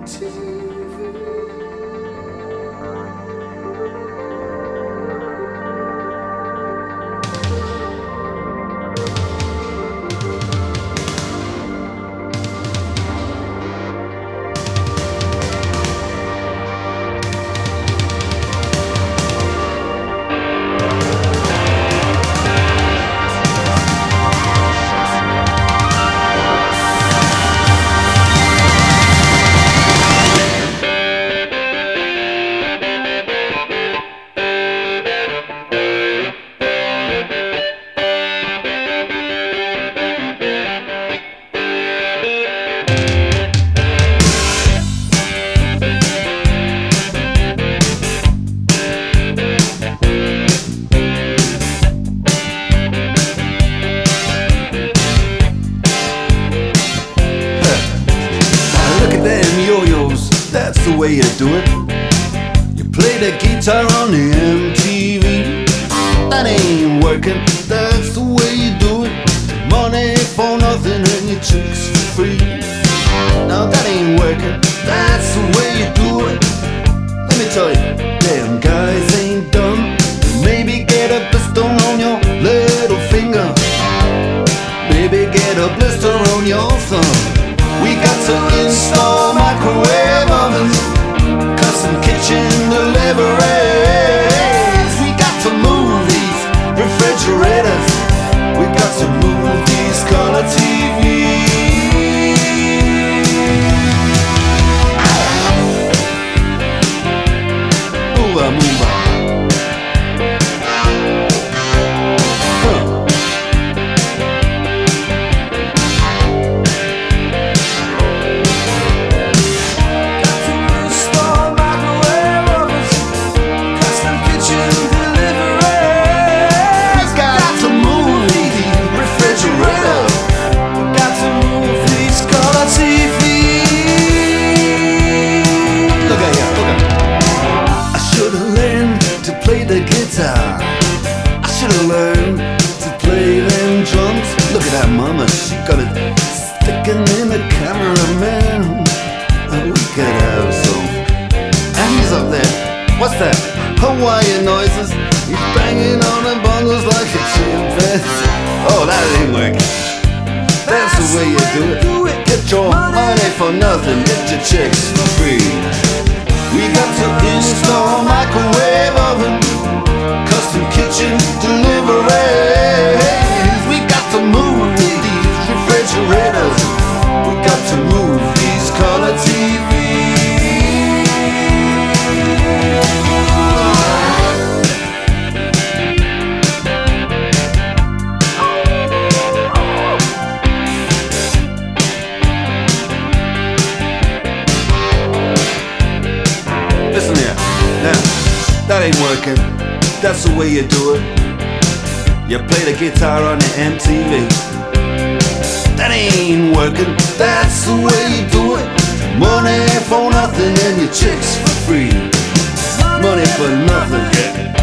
That's the way you do it. You play the guitar on the MTV. That ain't working. That's the way you do it. Money for nothing and your chicks for free. Now that ain't working. That's the way you do it. Let me tell you, damn guys ain't dumb. Maybe get a blister on your little finger. Maybe get a blister on your thumb. We got to install microwave ovens, custom kitchen deliveries. We got to move these refrigerators. We got to move these color TVs. Move on, move on. I should've learned to play them drums. Look at that mama, she got it sticking in the cameraman. We could have some. And he's up there. What's that? Hawaiian noises. He's banging on the bongos like a chimpanzee. Oh, that ain't working. That's the way you do it. Get your money for nothing, get your chicks for free. We got to install microwave oven, custom kitchen deliveries. We got to move these refrigerators. We got to move these color TVs. Listen here, now, that ain't working. That's the way you do it. You play the guitar on the MTV. That ain't working. That's the way you do it. Money for nothing and your chicks for free. Money for nothing.